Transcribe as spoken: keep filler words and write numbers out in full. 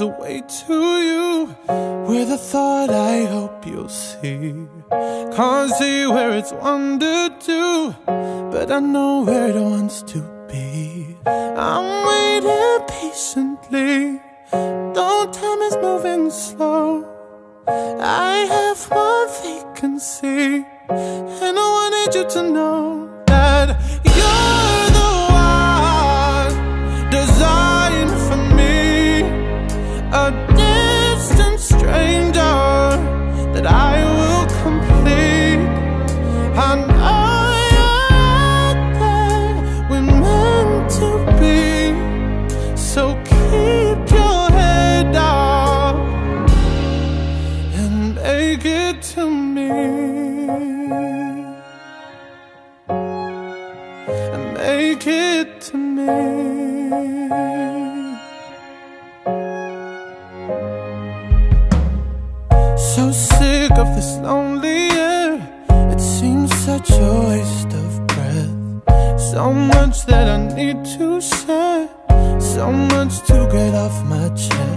a way to you, with a thought I hope you'll see. Can't see where it's wandered to, but I know where it wants to be. I'm waiting patiently, though time is moving slow. I have one vacancy, and I wanted you to know that you're the one designed for me, a distant stranger that I will complete. I know you're out there, we're meant to be, so keep your head up and make it to me, and make it to me. So sick of this lonely air, it seems such a waste of breath. So much that I need to share, so much to get off my chest.